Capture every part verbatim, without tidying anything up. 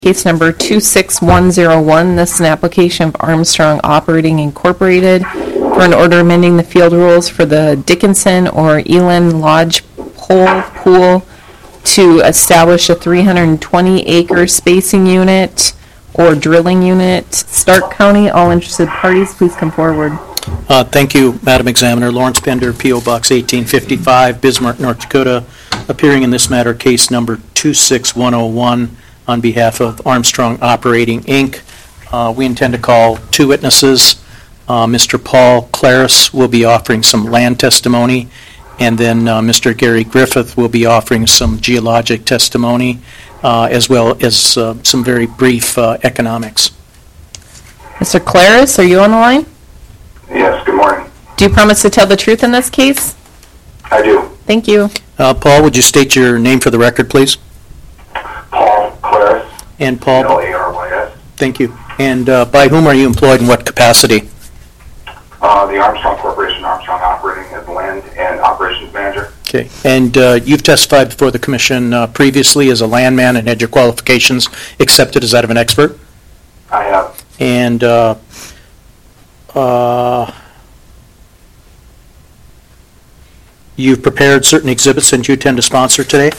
Case number two six one zero one, this is an application of Armstrong Operating Incorporated for an order amending the field rules for the Dickinson or Elin Lodge Pole Pool to establish a three hundred twenty acre spacing unit or drilling unit. Stark County, all interested parties, please come forward. Uh, thank you, Madam Examiner. Lawrence Bender, P O Box eighteen fifty-five, Bismarck, North Dakota, appearing in this matter, case number two six one zero one, on behalf of Armstrong Operating, Incorporated. Uh, we intend to call two witnesses. Uh, Mister Paul Claris will be offering some land testimony, and then uh, Mister Gary Griffith will be offering some geologic testimony, uh, as well as uh, some very brief uh, economics. Mister Claris, are you on the line? Yes, good morning. Do you promise to tell the truth in this case? I do. Thank you. Uh, Paul, would you state your name for the record, please? Paul Claris. And Paul, L A R Y S. thank you. And uh, by whom are you employed in what capacity? Uh, the Armstrong Corporation, Armstrong Operating as Land and Operations Manager. Okay. And uh, you've testified before the Commission uh, previously as a landman and had your qualifications accepted as that of an expert? I have. And uh, uh, you've prepared certain exhibits that you intend to sponsor today?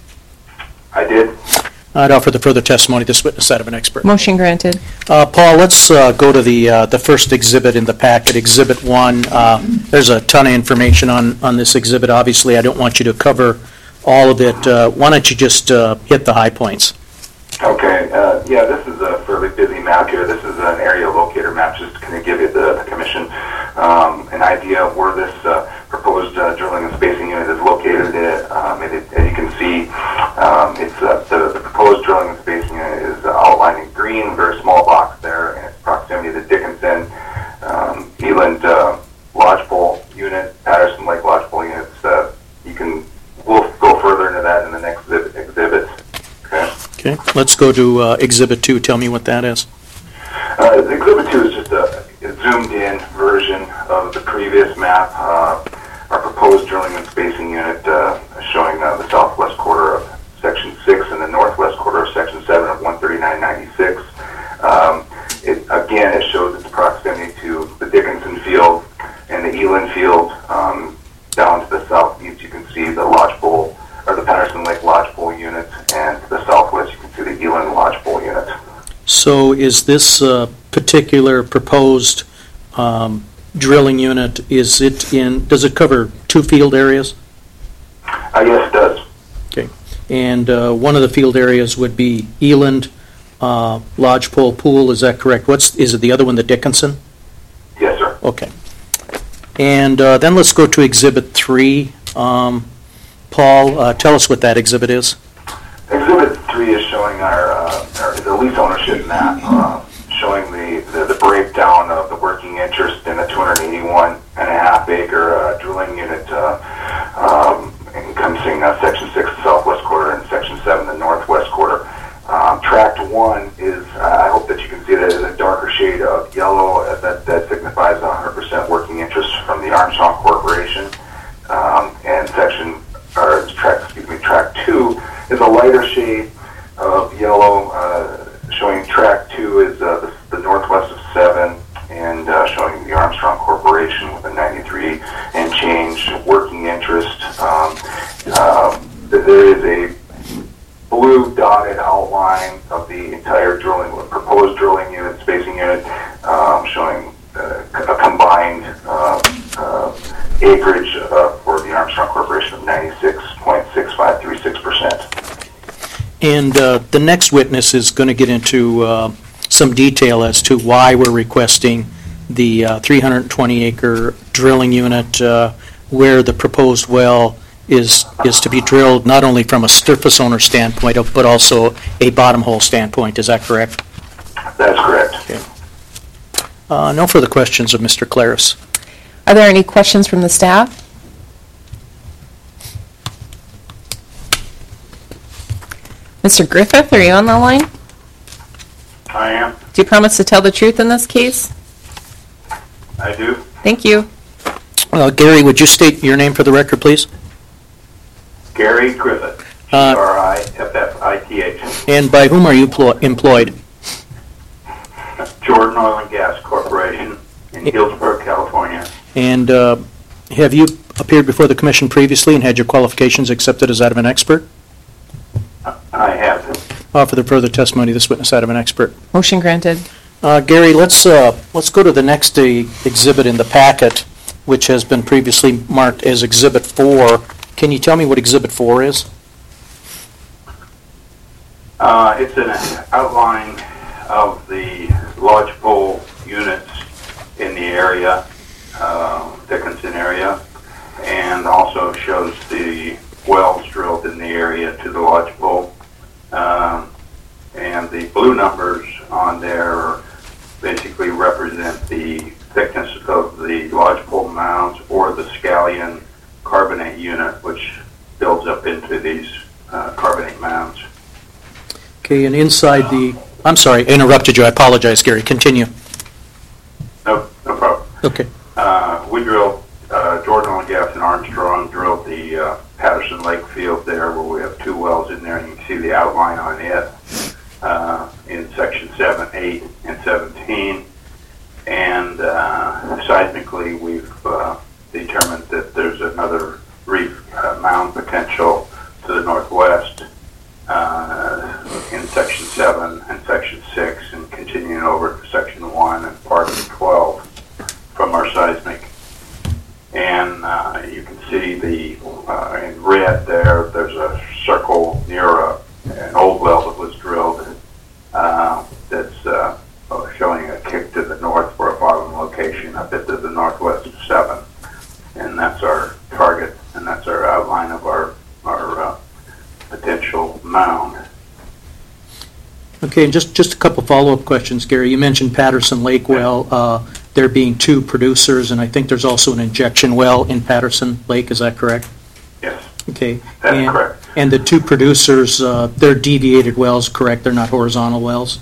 I did. I'd offer the further testimony of this witness that of an expert. Motion granted. Uh, Paul, let's uh, go to the uh, the first exhibit in the packet, Exhibit one. Uh, there's a ton of information on, on this exhibit. Obviously, I don't want you to cover all of it. Uh, why don't you just uh, hit the high points? Okay. Uh, yeah, this is a fairly busy map here. This is an area locator map just to kind of give you the, the Commission um, an idea of where this uh, proposed uh, drilling and spacing unit is located. At. Um, it, it, as you can see, um, it's uh, the, the proposed drilling and spacing unit is uh, outlined in green, very small box there, and its proximity to the Dickinson, um, Eland uh, Lodge Pole unit, Patterson Lake Lodge Pole units. Uh, you can, we'll go further into that in the next exhibit. exhibit. Okay. Okay. Let's go to uh, Exhibit two. Tell me what that is. Uh, Exhibit two is just a, a zoomed-in version of the previous map. Uh, our proposed drilling and spacing unit uh, showing uh, the southwest quarter of Section six and the northwest quarter of Section seven of one thirty-nine ninety-six. Um, it, again, it shows its proximity to the Dickinson field and the Elin field. Um, down to the southeast, you can see the Lodge Pole, or the Patterson Lake Lodge Pole unit, and to the southwest, you can see the Elin Lodge Pole unit. So is this uh, particular proposed um, drilling unit, is it in, does it cover two field areas? Uh, yes, it does. Okay. And uh, one of the field areas would be Eland uh, Lodge Pole Pool, is that correct? What's, is it the other one, the Dickinson? Yes, sir. Okay. And uh, then let's go to Exhibit three. Um, Paul, uh, tell us what that exhibit is. Exhibit three is showing our, uh, our the lease ownership map, uh, showing the, the, the breakdown of the working interest in a two hundred eighty-one and a half acre uh, drilling unit uh, um, encompassing uh, Section six, the southwest quarter, and Section seven, the northwest quarter. Um, tract one is, uh, I hope that you can see that as a darker shade of yellow, uh, that, that signifies one hundred percent working interest from the Armstrong Corporation. Um, and section, or tract, excuse me, tract two is a lighter shade of yellow, uh, showing tract two is uh, the, the northwest of seven, and uh, showing the Armstrong Corporation with a ninety-three and change working interest. Um, uh, there is a blue dotted outline of the entire drilling, proposed drilling unit, spacing unit, um, showing uh, a combined uh, uh, acreage uh, for the Armstrong Corporation of ninety-six point six five three six percent. And uh, the next witness is going to get into uh, some detail as to why we're requesting the uh, three hundred twenty acre drilling unit, uh, where the proposed well is is to be drilled not only from a surface owner standpoint, but also a bottom hole standpoint. Is that correct? That's correct. Okay. Uh, no further questions of Mister Claris. Are there any questions from the staff? Mister Griffith, are you on the line? I am. Do you promise to tell the truth in this case? I do. Thank you. Uh, Gary, would you state your name for the record, please? Gary Griffith, G R I F F I T H. And by whom are you plo- employed? Jordan Oil and Gas Corporation in Healdsburg, California. And uh, have you appeared before the commission previously and had your qualifications accepted as that of an expert? I have. Offer the further testimony of this witness that of an expert. Motion granted. Uh, Gary, let's uh, let's go to the next uh, exhibit in the packet, which has been previously marked as Exhibit four. Can you tell me what Exhibit four is? Uh, it's an outline of the lodgepole units in the area, uh, Dickinson area, and also shows the wells drilled in the area to the lodgepole. Um, and the blue numbers on there basically represent the thickness of the lodgepole mounds or the scallion carbonate unit, which builds up into these uh, carbonate mounds. Okay, and inside the... I'm sorry, I interrupted you. I apologize, Gary. Continue. No, no problem. Okay. Uh, we drilled, uh, Jordan Oil and Gas and Armstrong drilled the uh, Patterson Lake field there, where we have two wells in there, and you can see the outline on it uh, in section seven, eight, and seventeen. And uh, seismically, we've uh, determined that there's another reef uh, mound potential to the northwest uh, in section seven and section six, and continuing over to section one and part of twelve from our seismic. And uh, you can see the uh, in red there, there's a circle near a, an old well that was drilled uh, that's uh, showing a kick to the north for a bottom location up into the northwest of seven. And that's our target, and that's our outline of our, our uh, potential mound. Okay, and just, just a couple follow-up questions, Gary. You mentioned Patterson Lake well, uh, there being two producers, and I think there's also an injection well in Patterson Lake. Is that correct? Yes. Okay. That's and, correct. And the two producers, uh, they're deviated wells, correct? They're not horizontal wells?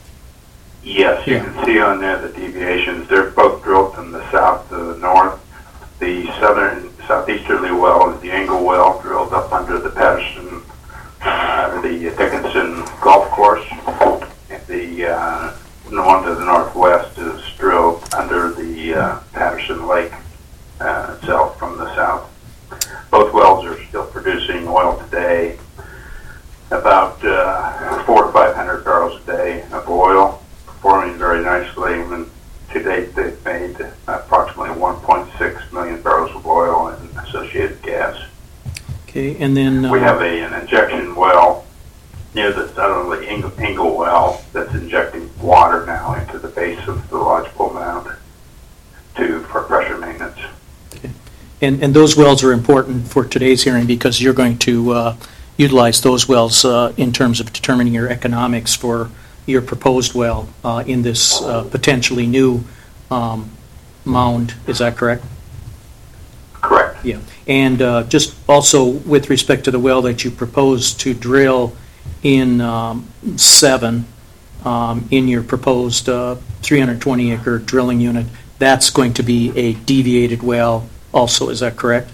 Yes, you Yeah. can see on there the deviations. They're both drilled from the south to the north. The southern, southeasterly well is the Engle well, drilled up under the Patterson, uh, the Dickinson golf course. And the uh, one to the northwest is drilled under the uh, Patterson Lake uh, itself from the south. Both wells are still producing oil today, about uh, four to five hundred barrels a day of oil, performing very nicely. And to date, they've made approximately one point six million barrels of oil and associated gas. Okay, and then... Uh, we have a, an injection well near the southerly Engle, Engle well that's injecting water now into the base of the lodgepole mound to for pressure maintenance. Okay. And, and those wells are important for today's hearing because you're going to uh, utilize those wells uh, in terms of determining your economics for your proposed well uh, in this uh, potentially new um, mound. Is that correct? Correct. Yeah. And uh, just also with respect to the well that you propose to drill in um, seven, um, in your proposed uh, three hundred twenty acre drilling unit, that's going to be a deviated well also. Is that correct?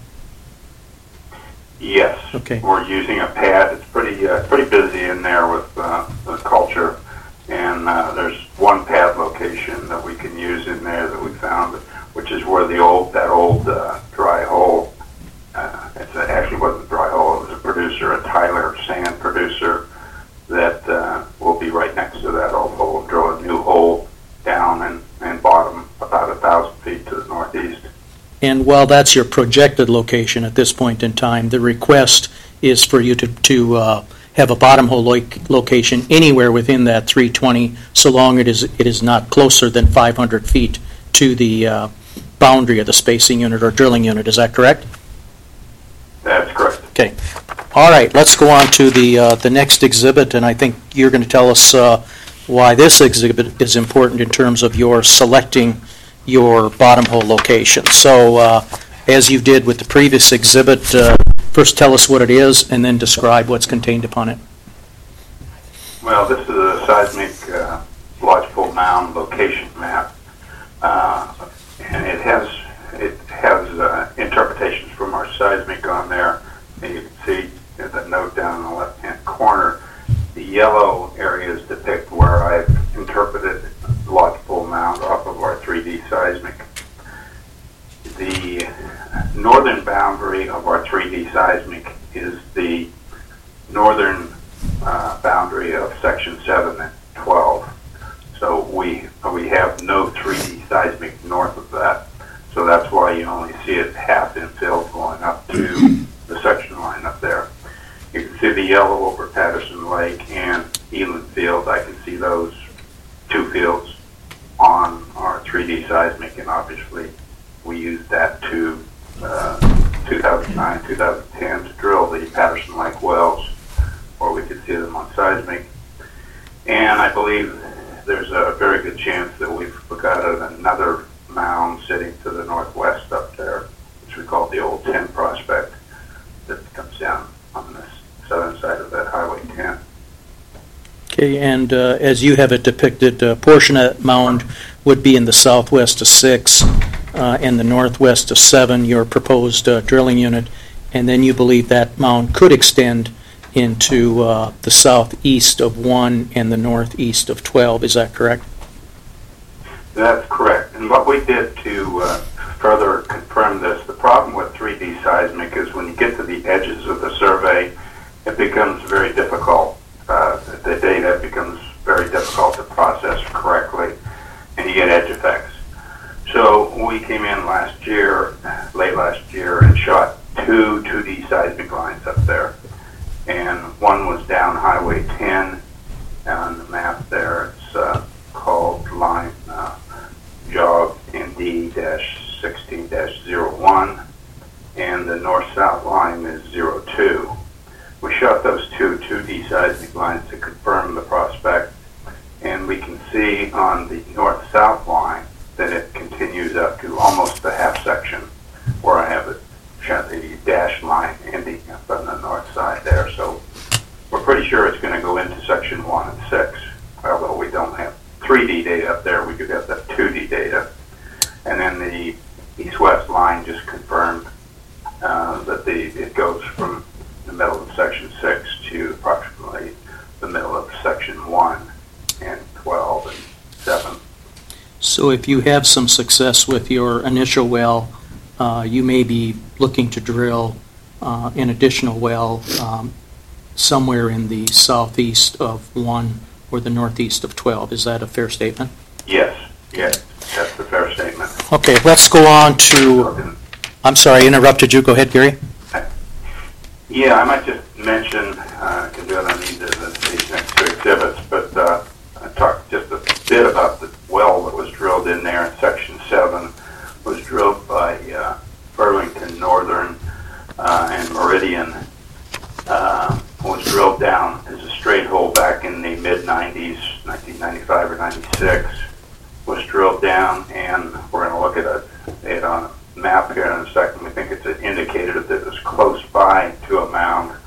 Yes. Okay. We're using a pad. It's pretty uh, pretty busy in there with uh, the culture, and uh, there's one pad location that we can use in there that we found, which is where the old that old uh, dry hole. Uh, it's a, actually wasn't a dry hole. It was a producer, a Tyler sand producer, that uh, will be right next to that old hole. Drill a new hole down and, and bottom about a thousand feet to the northeast. And while that's your projected location at this point in time, the request is for you to, to uh, have a bottom hole lo- location anywhere within that three twenty, so long it is it is not closer than five hundred feet to the uh, boundary of the spacing unit or drilling unit. Is that correct? That's correct. Okay. All right, let's go on to the uh, the next exhibit, and I think you're going to tell us uh, why this exhibit is important in terms of your selecting your bottom hole location. So, uh, as you did with the previous exhibit, uh, first tell us what it is, and then describe what's contained upon it. Well, this is a seismic uh, lodgepole mound location map, uh, and it has it has uh, interpretations from our seismic on there, and you can see the note down in the left-hand corner. The yellow areas depict where I've interpreted the lodgepole mound off of our three D seismic. The northern boundary of our three D seismic is the northern uh, boundary of section seven and twelve. So we we have no three D seismic north of that. So that's why you only see it half infilled going up to the section line up there. You can see the yellow over Patterson Lake and Eland Field. I can see those two fields on our three D seismic, and obviously we used that to uh, two thousand nine, two thousand ten to drill the Patterson Lake wells, where we could see them on seismic. And I believe there's a very good chance that we've got another mound sitting to the northwest up there, which we call the Old ten Prospect, that comes down on the southern side of that Highway ten. Okay, and uh, as you have it depicted, a portion of that mound would be in the southwest of six uh, and the northwest of seven, your proposed uh, drilling unit, and then you believe that mound could extend into uh, the southeast of one and the northeast of twelve. Is that correct? That's correct. And what we did to uh, further confirm this, the problem with three D seismic is when you get to the edges of the survey, it becomes very difficult. Uh, the data becomes very difficult to process correctly, and you get edge effects. So we came in last year, late last year, and shot two 2D seismic lines up there. And one was down Highway ten, on the map there. It's uh, called line uh, jog N D sixteen dash zero one, and the north-south line is zero two. We shot those two 2D seismic lines to confirm the prospect, and we can see on the north-south line that it continues up to almost the half section, where I have it shot the dashed line ending up on the north side there. So we're pretty sure it's going to go into section one and six, although we don't have three D data up there. We do have that two D data. And then the east-west line just confirmed uh, that the it goes from the middle of section six to approximately the middle of section one and twelve and seven. So if you have some success with your initial well, uh, you may be looking to drill uh, an additional well um, somewhere in the southeast of one or the northeast of twelve. Is that a fair statement? Yes, yes, that's the fair statement. Okay, let's go on to, I'm sorry, I interrupted you. Go ahead, Gary. Yeah, I might just mention, uh, I can do it on either of these next two exhibits, but uh, I talked just a bit about the well that was drilled in there in section seven. Was drilled by uh, Burlington Northern uh, and Meridian. Uh, was drilled down as a straight hole back in the mid nineties, nineteen ninety-five or ninety-six. Was drilled down, and we're going to look at it, it on a map here in a second. We think it's an indicator that it was close by to a mound,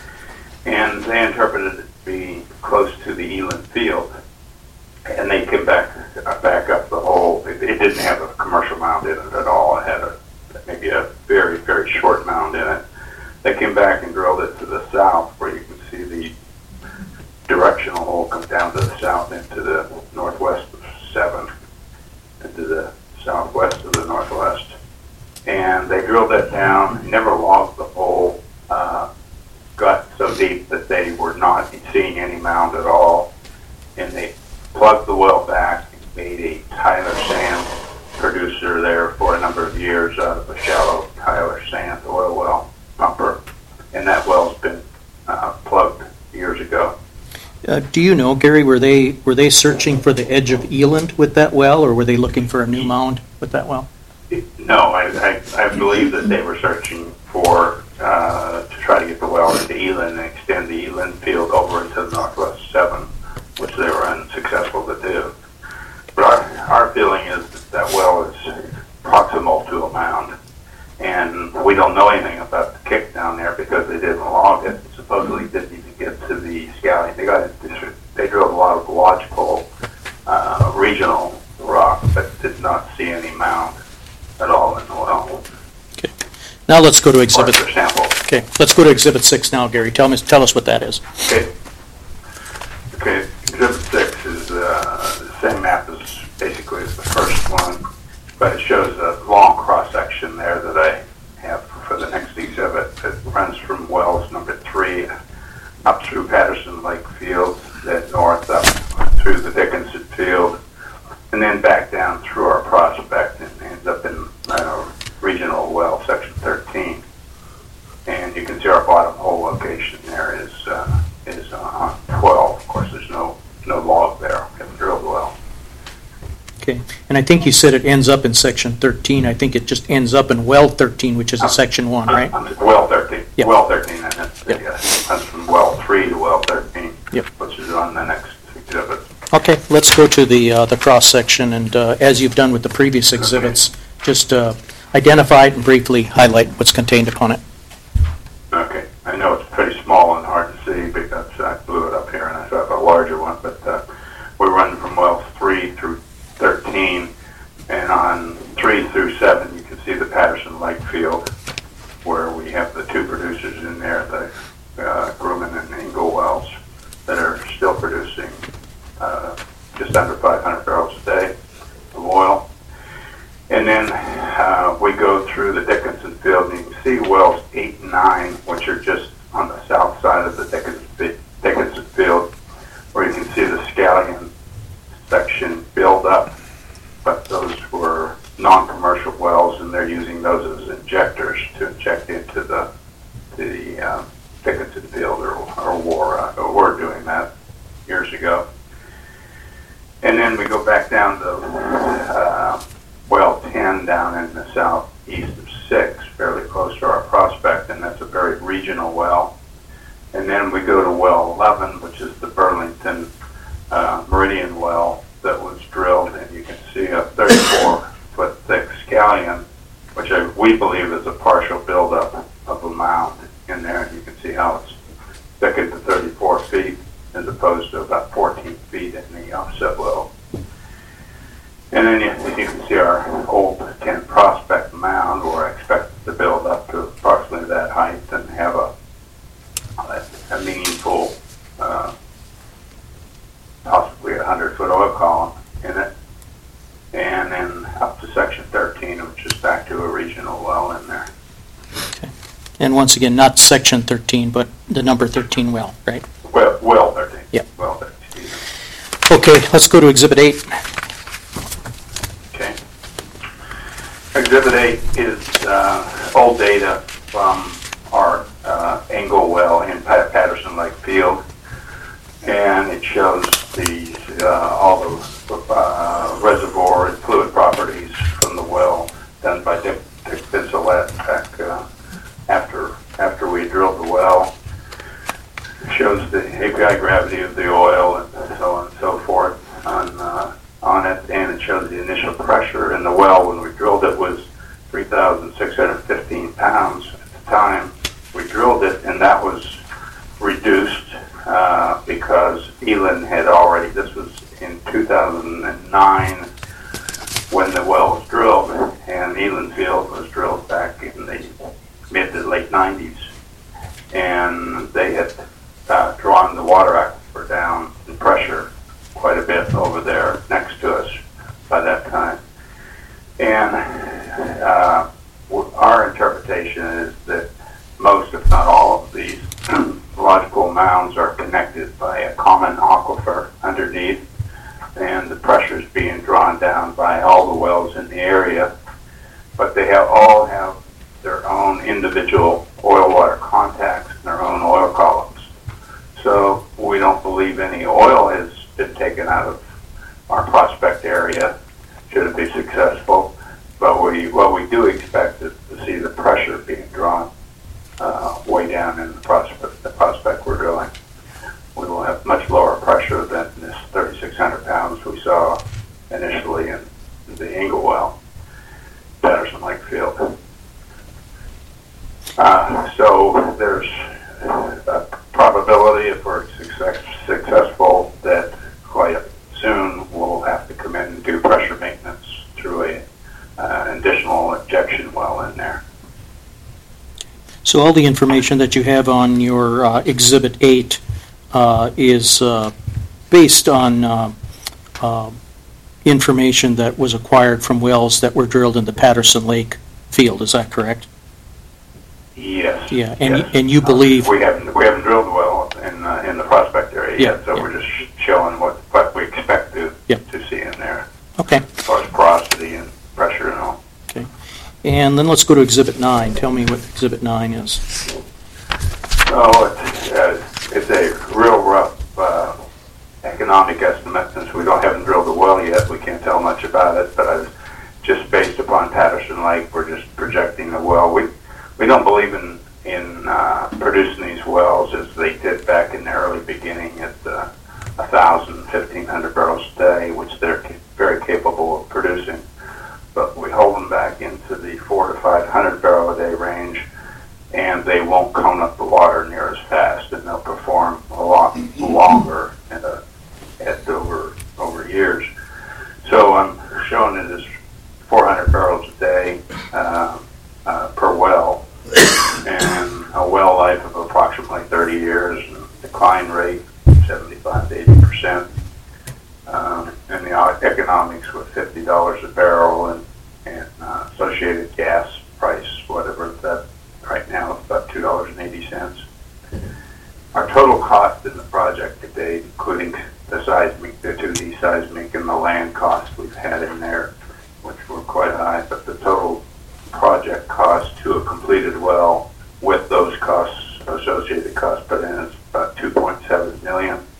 and they interpreted it to be close to the Eland Field. And they came back uh, back up the hole. It, it didn't have a commercial mound in it at all. It had a maybe a very, very short mound in it. They came back and drilled it to the south, where you can see the directional hole come down to the south into the northwest of seven, into the southwest of the northwest. And they drilled that down, never logged the hole, uh, got so deep that they were not seeing any mound at all. And they plugged the well back, made a Tyler Sand producer there for a number of years out of a shallow Tyler Sand oil well pumper, and that well's been uh, plugged years ago. Uh, do you know, Gary, were they were they searching for the edge of Eland with that well, or were they looking for a new mound with that well? No, I, I, I believe that they were searching for uh, to try to get the well into Eland and extend the Eland field over into the northwest seven, which they were unsuccessful to do. But our, our feeling is that that well is proximal to a mound, and we don't know anything about the kick down there because they didn't log it. Supposedly didn't even get to the scouting. They got they drilled a lot of lodgepole uh, regional rock, but did not see any mound at all in the well. Okay. Now let's go to exhibit. Sample. Okay. Let's go to exhibit six now, Gary. Tell me, tell us what that is. Okay. through the Dickinson field, and then back down through our prospect and ends up in uh, regional well, section thirteen. And you can see our bottom hole location there is uh, is on twelve. Of course, there's no no log there. We haven't drilled the well. Okay, and I think you said it ends up in section thirteen. I think it just ends up in well thirteen, which is in section one, right? Uh, well thirteen. Yep. Well thirteen, and that's, Yep. the, uh, that's from well three to well thirteen, Yep. which is on the next exhibit. Okay, let's go to the uh, the cross section, and uh, as you've done with the previous exhibits, just uh, identify it and briefly highlight what's contained upon it. Okay, I know it's pretty small and hard to see because I blew it up here and I thought a larger one, but uh, we're running from well three through thirteen, and on three through seven you can see the Patterson Lake field where we have the two producers in there, the uh, Grumman and Engle wells, that are still producing uh, just under five hundred barrels a day of oil. And then uh, we go through the Dickinson field, and you can see wells eight and nine, which are just on the south side of the Dickinson, Dickinson field, where you can see the scallion section build up. But those were non-commercial wells, and they're using those as injectors to inject into the the uh, Dickinson field, or, or were, uh, or were doing that years ago. And then we go back down to uh, well ten down in the southeast of six, fairly close to our prospect, and that's a very regional well. And then we go to well eleven, which is the Burlington uh, Meridian well that was drilled, and you can see a thirty-four foot thick scallion, which I, we believe is a partial buildup of a mound in there. And you can see how it's thickened to thirty-four feet as opposed to about fourteen feet in the offset well. And then you, you can see our old ten prospect mound, where I expect it to build up to approximately that height and have a, a, a meaningful, uh, possibly a hundred foot oil column in it. And then up to section thirteen, which is back to a regional well in there. Okay. And once again, not section thirteen, but the number thirteen well, right? Well, well thirteen. Yep. Well thirteen. Okay, let's go to Exhibit eight. Okay. Exhibit eight is uh, old data from our uh, Engle well in Pat- Patterson Lake Field, and it shows the uh, all the uh, reservoir and fluid properties from the well done by Dick, Dick Vincelette back uh, after after we drilled the well. It shows the A P I gravity of the oil and so on and so forth on uh, on it, and it shows the initial pressure in the well when we drilled it was three thousand six hundred fifteen pounds at the time we drilled it, and that was reduced uh, because Elin had already, this was in two thousand nine when the well was drilled, and Elin Field was drilled back in the mid to late nineties, and they had uh, drawn the water aquifer down in pressure quite a bit over there next to us by that time. And uh, our interpretation is that most, if not all, of these logical mounds are connected by a common aquifer underneath, and the pressure is being drawn down by all the wells in the area, but they have all have their own individual oil-water contacts and their own oil columns. So we don't believe any oil has been taken out of our prospect area should it be successful, but we what we do expect is to see the pressure being drawn uh, way down in the prospect, the prospect we're drilling. We will have much lower pressure than this thirty-six hundred pounds we saw initially in the Engle well, Patterson Lake Field. Uh, so there's a probability, if we're success, successful, that quite soon we'll have to come in and do pressure maintenance through a uh, additional injection well in there. So all the information that you have on your uh, Exhibit eight uh, is uh, based on uh, uh, information that was acquired from wells that were drilled in the Patterson Lake field. Is that correct? Yes. Yeah, and yes. and you believe uh, we haven't we haven't drilled the well in uh, in the prospect area yeah, yet, so yeah. we're just showing what what we expect And then let's go to Exhibit nine. Tell me what Exhibit nine is. Oh, it's, uh, it's a real rough uh, economic estimate. Since we don't haven't drilled the well yet, we can't tell much about it. But I was just based upon Patterson Lake, we're just projecting the well. We we don't believe in in uh, producing these wells as they did back in the early beginning at uh, a thousand, fifteen hundred barrels a day, which they're ca- very capable of producing. But we hold them back into the four to five hundred barrel a day range, and they won't cone up the water near as fast, and they'll perform a lot longer at, a, at over over years. So I'm showing it as four hundred barrels a day uh, uh, per well, and a well life of approximately thirty years, and decline rate seventy-five to eighty percent, um, and the economics with fifty dollars a barrel and, and uh, associated gas price, whatever that right now is about two dollars and eighty cents. Our total cost in the project today, including the seismic, the two D seismic, and the land costs we've had in there, which were quite high, but the total project cost to a completed well with those costs, associated costs put in, is about two point seven million dollars,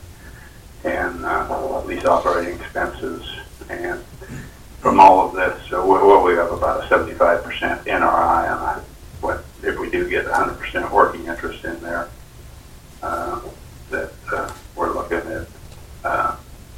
and uh, lease operating expenses. And from all of this, so well, we have about a seventy-five percent N R I on a, what if we do get one hundred percent working interest in there, uh, that uh, we're looking at uh,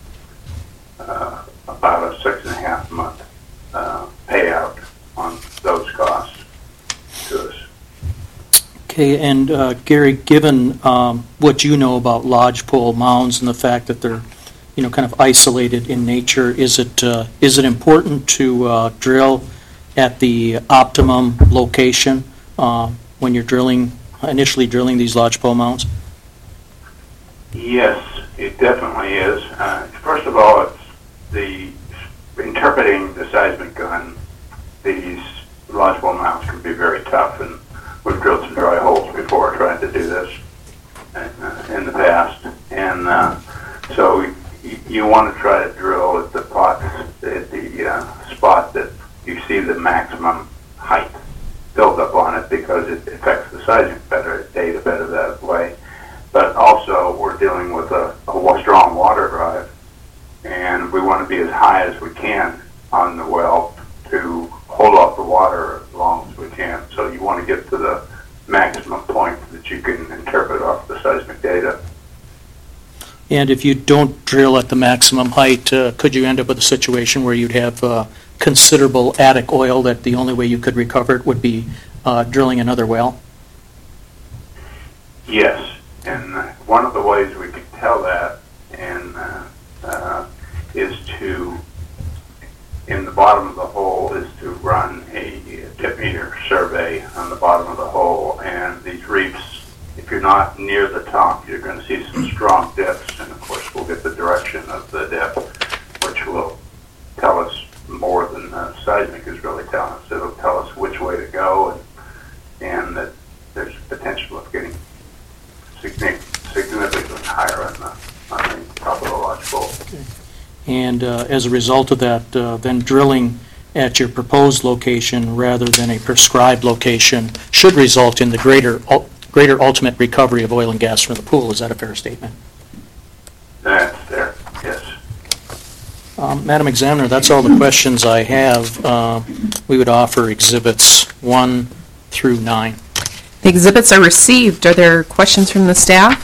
uh, about a six and a half month uh, payout on those costs to us. Okay, and uh, Gary, given um, what you know about lodgepole mounds and the fact that they're, you know, kind of isolated in nature, is it uh, is it important to uh, drill at the optimum location uh, when you're drilling, initially drilling these lodgepole mounds? Yes, it definitely is. Uh, first of all, it's the interpreting the seismic gun. These lodgepole mounds can be very tough, and we've drilled some dry holes before trying to do this uh, in the past. And uh, so you, you want to try to drill at the pot, at the uh, spot that you see the maximum height built up on it, because it affects the seismic better, data better that way. But also, we're dealing with a, a strong water drive, and we want to be as high as we can on the well to hold off the water as long as we can. So you want to get to the maximum point that you can interpret off the seismic data. And if you don't drill at the maximum height, uh, could you end up with a situation where you'd have uh, considerable attic oil that the only way you could recover it would be uh, drilling another well? Yes, and one of the ways we could tell that and uh, uh, is to, in the bottom of the hole, is to run a dip meter survey on the bottom of the hole. And these reefs, if you're not near the top, you're going to see some strong dips, and of course we'll get the direction of the dip, which will tell us more than the seismic is really telling us. It'll tell us which way to go, and, and that there's potential of getting significantly higher on the, on the top of the lodge bowl. Okay. And uh, as a result of that, uh, then drilling at your proposed location rather than a prescribed location should result in the greater ul- greater ultimate recovery of oil and gas from the pool. Is that a fair statement? That's there, yes. Um, Madam Examiner, that's all the questions I have. Uh, we would offer exhibits one through nine. The exhibits are received. Are there questions from the staff?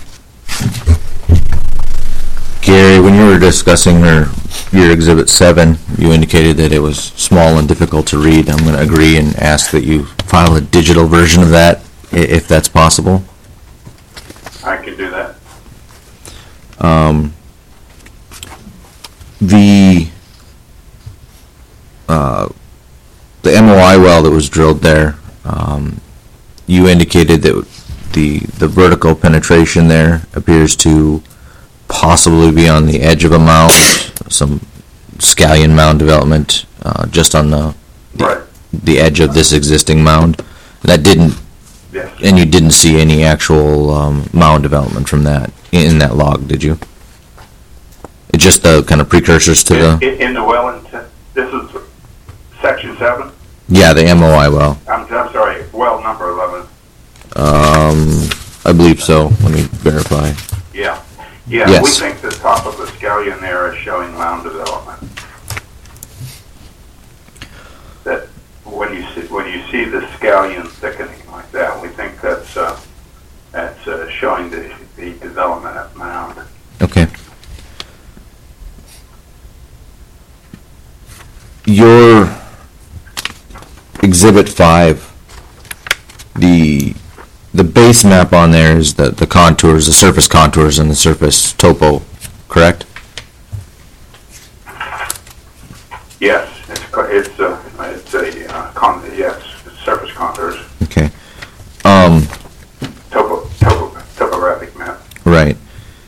Gary, when you were discussing your, your Exhibit seven, you indicated that it was small and difficult to read. I'm going to agree and ask that you file a digital version of that, i- if that's possible. I can do that. Um, the uh, the M O I well that was drilled there, um, you indicated that the the vertical penetration there appears to possibly be on the edge of a mound, some scallion mound development uh, just on the, the Right. the edge of this existing mound. That didn't, Yes. and you didn't see any actual um, mound development from that in that log, did you? It's just the kind of precursors to In, the. in the well, in te- this is section seven. Yeah, the M O I well. I'm, I'm sorry, well number eleven. Um, I believe so. Let me verify. Yeah. Yeah, Yes. we think the top of the scallion there is showing mound development. That when you see when you see the scallion thickening like that, we think that's uh, that's uh, showing the, the development of mound. Okay. Your Exhibit five, the the base map on there is the, the contours, the surface contours, and the surface topo, correct? Yes, it's co- it's uh, it's a uh, con- yes, it's surface contours, Okay. Um, topo, topo, topographic map. right.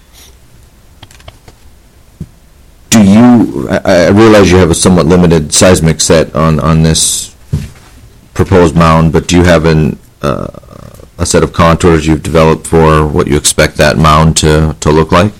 Do you, I, I realize you have a somewhat limited seismic set on, on this proposed mound, but do you have an, uh, a set of contours you've developed for what you expect that mound to, to look like?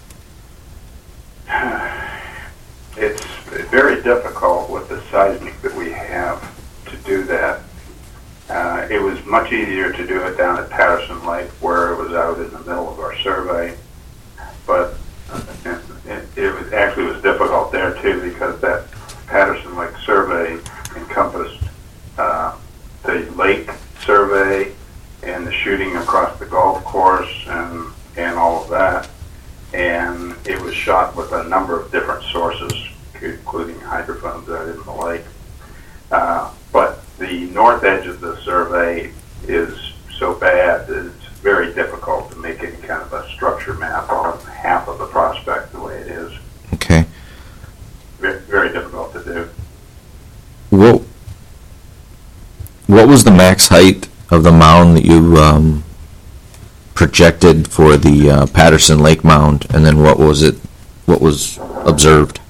It's very difficult with the seismic that we have to do that. Uh, it was much easier to do it down at Patterson Lake where it was out in the middle of our survey, but uh, it, it was actually was difficult there too because that Patterson Lake survey encompassed uh, the lake survey and the shooting across the golf course and, and all of that. And it was shot with a number of different sources, including hydrophones out in the lake. Uh, but the north edge of the survey is so bad that it's very difficult to make any kind of a structure map on half of the prospect the way it is. Okay. Very, very difficult to do. What, what was the max height of the mound that you um, projected for the uh, Patterson Lake mound, and then what was it, what was observed?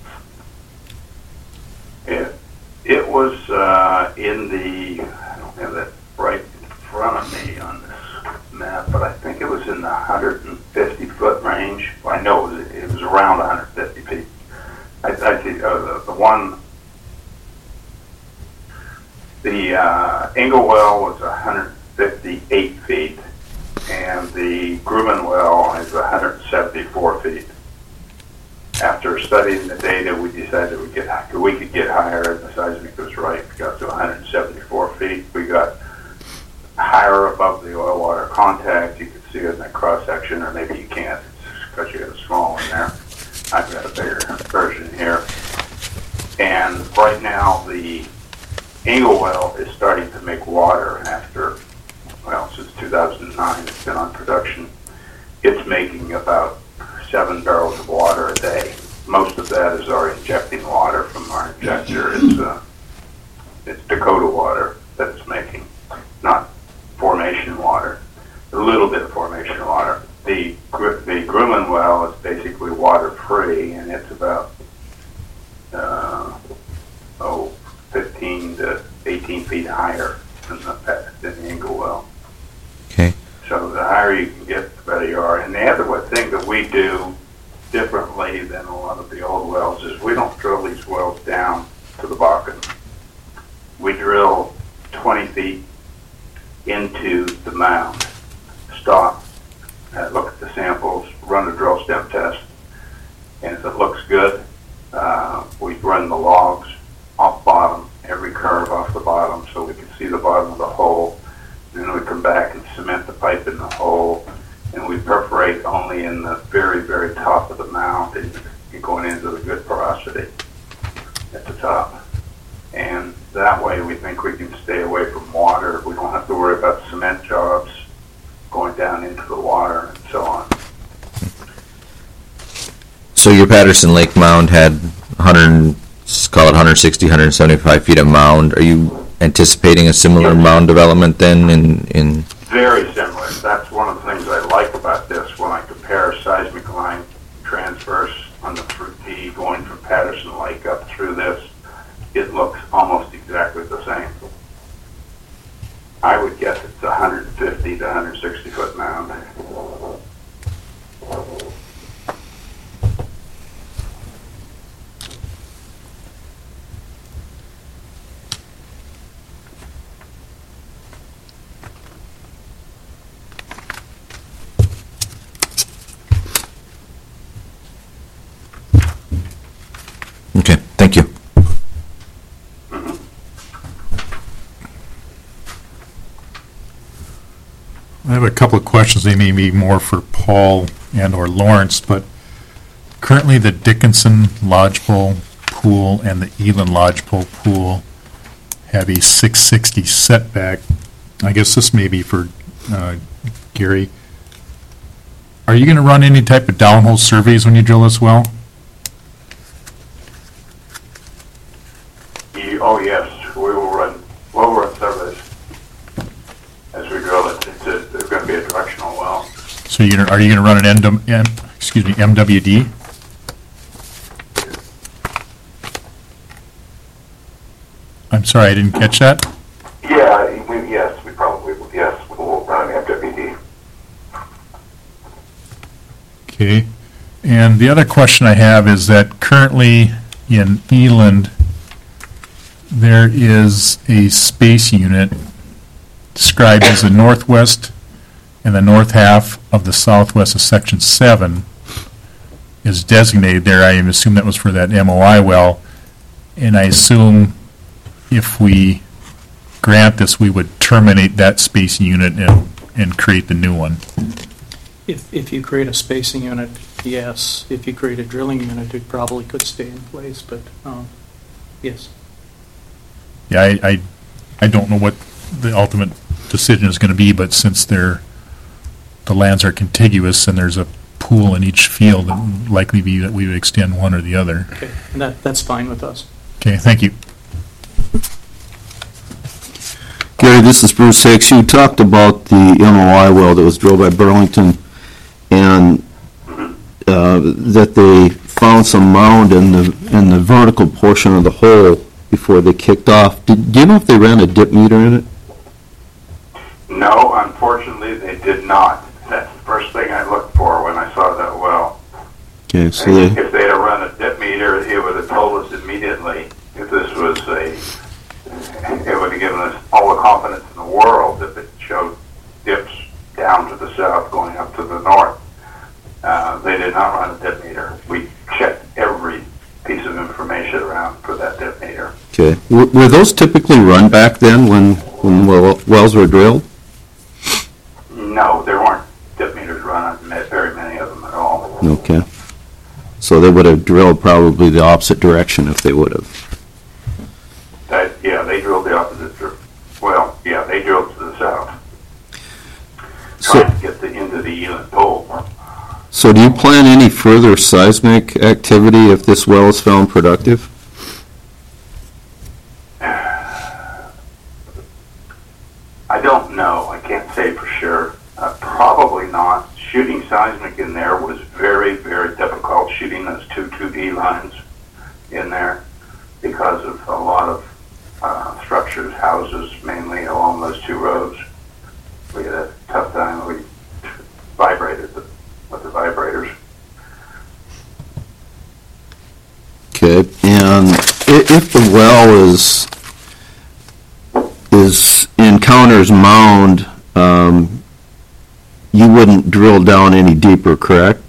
It, it was uh, in the, I don't have that right in front of me on this map, but I think it was in the one hundred fifty foot range. Well, I know it was, it was around one hundred fifty feet. I, I think uh, the, the one, the uh, Ingle well was one hundred fifty-eight feet, and the Grumman well is one hundred seventy-four feet. After studying the data, we decided we could we could get higher, and the seismic was right. We got to one hundred seventy-four feet. We got higher above the oil water contact. You can see it in that cross section, or maybe you can't because you got a small one there. I've got a bigger version here. And right now, the Ingle well is starting to make water after, well, since two thousand nine, it's been on production. It's making about seven barrels of water a day. Most of that is our injecting water from our injector. It's uh, it's Dakota water that it's making, not formation water. A little bit of formation water. The the Grumman well is basically water free, and it's about uh, oh fifteen to eighteen feet higher than the than the Ingle well. Okay. So the higher you can get, the better you are. And the other thing that we do differently than a lot of the old wells is we don't drill these wells down to the Bakken. We drill twenty feet into the mound, stop, uh, look at the samples, run a drill stem test, and if it looks good, uh, we run the logs off bottom, every curve off the bottom, so we can see the bottom of the hole. Then we come back and cement the pipe in the hole, and we perforate only in the very, very top of the mound, and you're going into the good porosity at the top. And that way we think we can stay away from water. We don't have to worry about cement jobs going down into the water and so on. So your Patterson Lake mound had one hundred, call it one hundred sixty, one hundred seventy-five feet of mound. Are you anticipating a similar Yes. mound development then in, in Very similar. That's one of the things I like about this when I compare seismic line transverse on the through T going from Patterson Lake up through this. It looks almost exactly the same. I would guess it's one hundred fifty to one hundred sixty foot mound. I have a couple of questions. They may be more for Paul and or Lawrence, but currently the Dickinson Lodgepole Pool and the Eland Lodgepole Pool have a six sixty setback. I guess this may be for uh, Gary. Are you going to run any type of downhole surveys when you drill this well? You- Oh, yes, we will run, we'll run surveys as we drill it. It's a, there's going to be a directional well. So you're gonna, are you going to run an M, W- M, excuse me, M W D? I'm sorry, I didn't catch that. Yeah, we, yes, we probably, will. Yes, we'll run an M W D. Okay. And the other question I have is that currently in Eland, there is a space unit described as the northwest and the north half of the southwest of section seven is designated there. I assume that was for that M O I well. And I assume if we grant this, we would terminate that spacing unit and, and create the new one. If, if you create a spacing unit, yes. If you create a drilling unit, it probably could stay in place, but, um, yes. Yeah, I, I, I don't know what the ultimate decision is going to be, but since they're, the lands are contiguous and there's a pool in each field, it would likely be that we would extend one or the other. Okay, and that, that's fine with us. Okay, thank you. Gary, this is Bruce Hicks. You talked about the M O I well that was drilled by Burlington and uh, that they found some mound in the in the vertical portion of the hole before they kicked off. Did, do you know if they ran a dip meter in it? No, unfortunately, they did not. That's the first thing I looked for when I saw that well. Okay, so they, If they'd have run a dip meter, it would have told us immediately if this was a, it would have given us all the confidence in the world if it showed dips down to the south going up to the north. Uh, they did not run a dip meter. We checked every piece of information around for that dip meter. okay. Were, were those typically run back then when, when well, wells were drilled? No, there weren't dip meters run on ma- very many of them at all. Okay. So they would have drilled probably the opposite direction if they would have. That, yeah, they drilled the opposite, dir- well, yeah, they drilled to the south, So, trying to get the, into the Eland Pool. so do you plan any further seismic activity if this well is found productive? I don't know. I can't say for sure. Uh, probably not. Shooting seismic in there was very, very difficult, shooting those two 2D lines in there because of a lot of uh, structures, houses, mainly along those two roads. We had a tough time. We vibrated the, with the vibrators. Okay, and i- if the well is, is encounters mound, um, you wouldn't drill down any deeper, correct?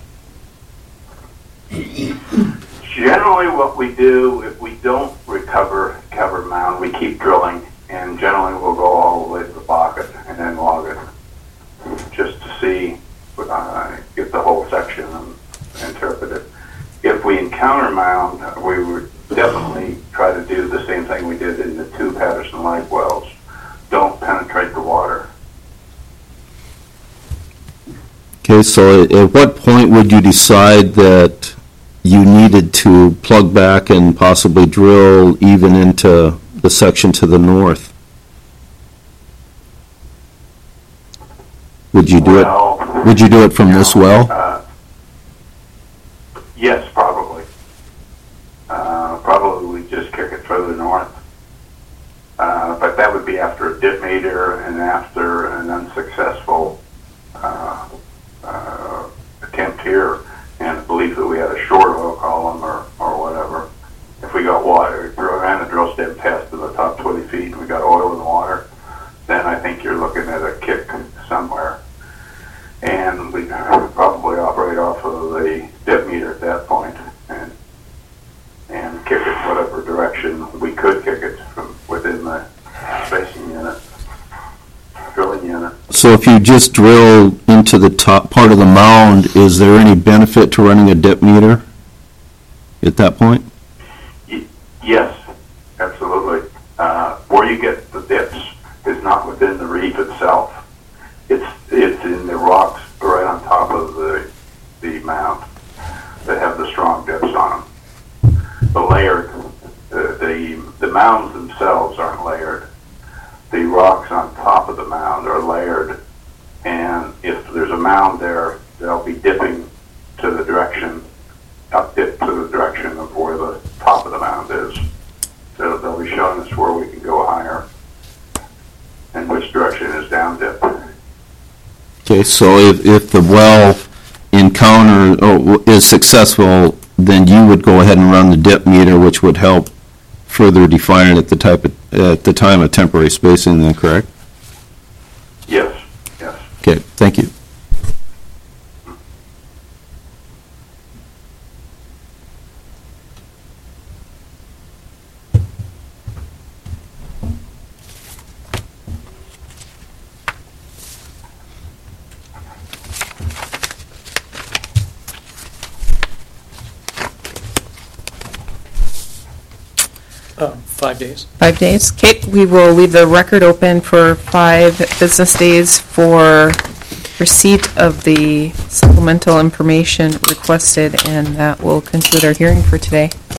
Generally, what we do, if we don't recover cover mound, we keep drilling, and generally we'll go all the way to the pocket and then log it, just to see, uh, get the whole section and interpret it. If we encounter mound, we would definitely try to do the same thing we did in the two Patterson Lake wells. Don't penetrate the water. Okay, so at at what point would you decide that you needed to plug back and possibly drill even into the section to the north? Would you do it, Well, would you do it from this well? Uh, yes, probably. Uh, probably we just kick it further north. Uh, but that would be after a dip meter and after an unsuccessful uh, uh, attempt here, and I believe that we had a short oil column or, or whatever. If we got water, if we ran a drill stem test to the top twenty feet and we got oil in the water, then I think you're looking at a kick somewhere. And we probably operate off of the dip meter at that point and and kick it whatever direction we could kick it from within the spacing unit, drilling unit. So if you just drill into the top part of the mound, is there any benefit to running a dip meter at that point? Y- Yes, absolutely. Uh, Where you get the dips is not within the reef itself. It's it's in the rocks right on top of the the mound that have the strong dips on them. The layered, the, the, the mounds themselves aren't layered. The rocks on top of the mound are layered, and if there's a mound there, they'll be dipping to the direction, up dip to the direction of where the top of the mound is. So they'll be showing us where we can go higher and which direction is down dip. Okay, so if, if the well encounter oh, is successful, then you would go ahead and run the dip meter, which would help further define it at the type of, at the time of temporary spacing, then, correct? Yes, yes. Okay, thank you. Uh, Five days. Five days. Okay, we will leave the record open for five business days for receipt of the supplemental information requested, and that will conclude our hearing for today.